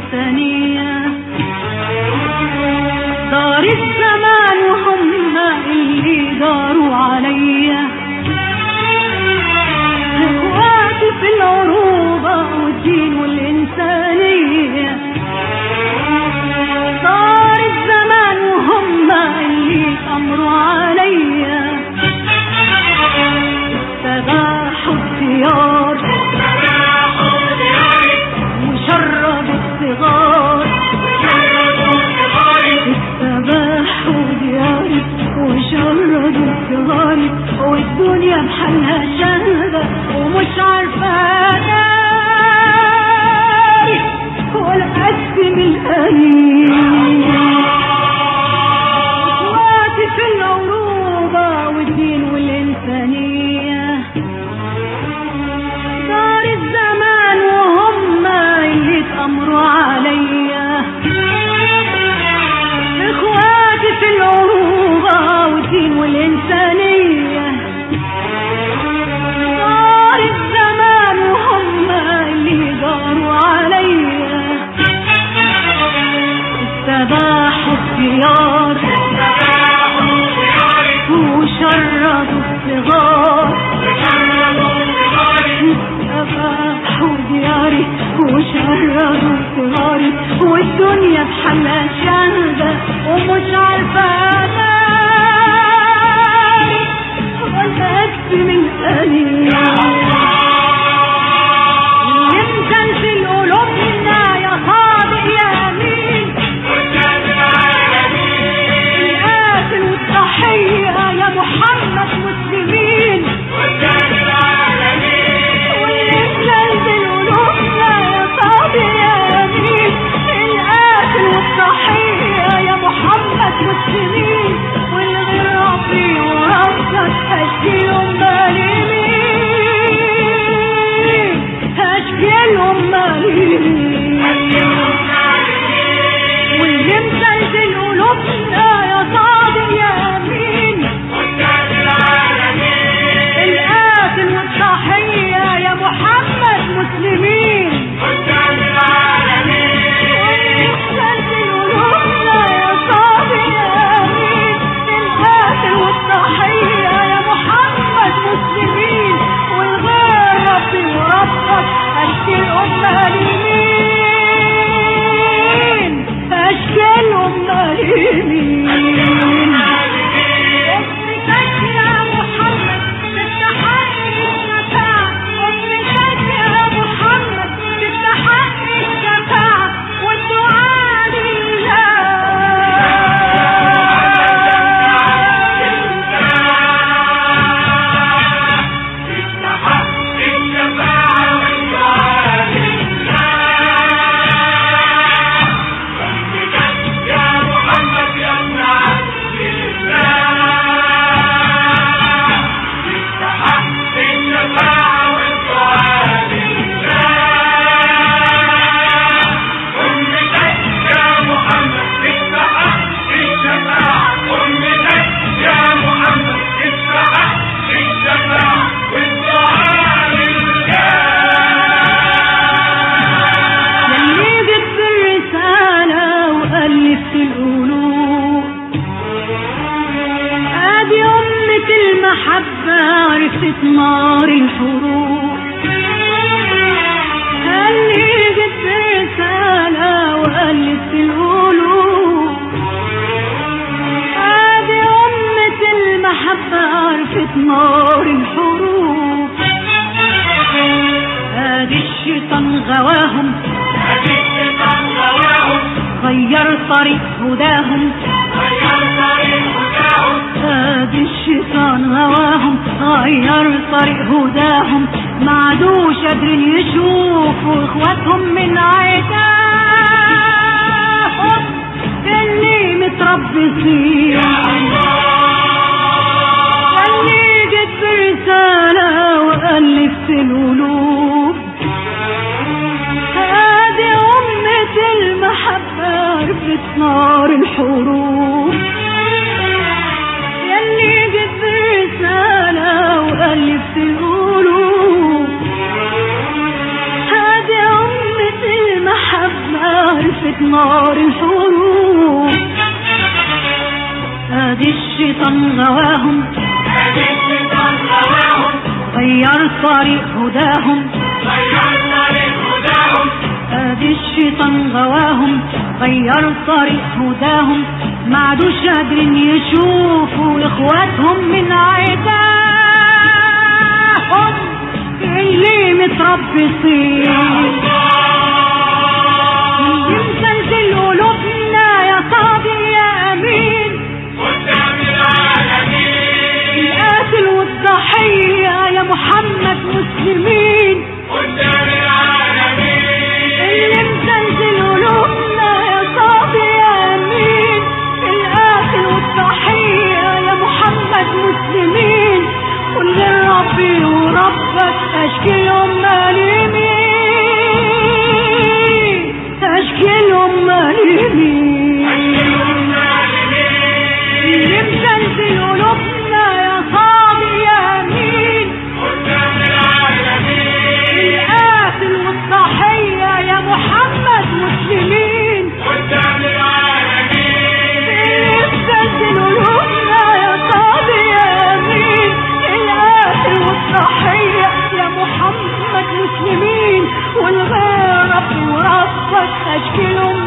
والإنسانية. دار الزمان وهم اللي داروا عليا، اخواتي في العروبة والدين والإنسانية. دار الزمان وهم اللي أمروا عليا، استباحوا الديار وشربوا الصغار. استباحوا دياري وشردوا الصغار، والدنيا بحالها شاهدة ومش عارفة داري ولا أقسم الأنين. اخواتي في العروبة والدين والإنسانية. دار الزمان وهم اللي اتأمروا عليا، اخواتي في العروبة والدين والإنسانية. دار الزمان وهم اللي داروا عليا، استباحوا الديار وشردوا الصغار. استباحوا دياري وشردوا صغاري، والدنيا بحالها شاهدة ومش عارفة داري ولا أقسم الأنين. يمكن في قلوبنا يا صادق يا أمين، القاتل والضحية يا محمد مسلمين. مسلمين والغير ربي وربك هشكيلهم مالين، هشكيلهم مالين. واللي مزلزل قلوبنا يا صادق يا أمين، القاتل والضحية يا محمد مسلمين. عرفت نار الحروب، اللي جت رسالة وقلت القلوب. ادي أمة المحبة عرفت نار الحروب. ادي الشيطان غواهم، غير طريق هداهم، ادي الشيطان غواهم غير طريق هداهم. ما عادوش قادرين يشوفوا اخواتهم من عتاهم اللي متربصين، اللي جت برسالة وألفت القلوب. هذه أمة المحبة عرفت نار الحروب، يلي جت برسالة وألفت القلوب. هذه أمة المحبة اشتعلت نار الحروب. ادي الشيطان غواهم غير طريق هداهم. ادي الشيطان غواهم غير طريق هداهم. ما عادوش قادرين يشوفوا اخواتهم من عداهم اللي متربصين. اللي مزلزل قلوبنا يا صادق يا امين قدام العالمين. القاتل والضحية يا محمد مسلمين قدام العالمين. اللي مزلزل قلوبنا يا صادق يا امين. القاتل والضحية يا محمد مسلمين. قل لربي وربك اشكيهم مالمين اشكيهم مالمين. اللي مزلزل قلوبنا يا صادق يا امين قدام العالمين. القاتل والضحية يا محمد مسلمين قدام العالمين. اللي مزلزل قلوبنا يا صادق يا امين. القاتل والضحية يا محمد مسلمين. والغير ربي وربك اشكيهم